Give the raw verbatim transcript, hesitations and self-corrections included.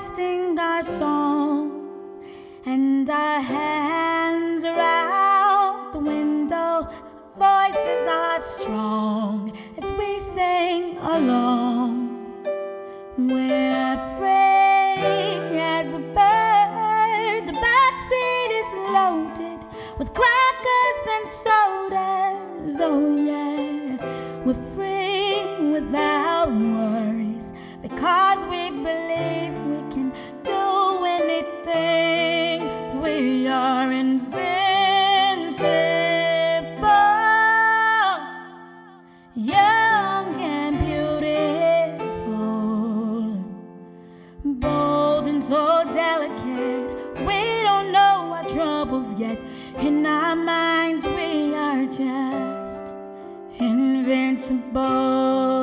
broadcasting our song, and our hands are out the window. Voices are strong as we sing along. We're free as a bird. The backseat is loaded with crackers and sodas. Oh yeah, we're free without worries, because we believe we can do anything. We are invincible, young and beautiful, bold and so delicate. We don't know our troubles yet. In our minds we are just invincible.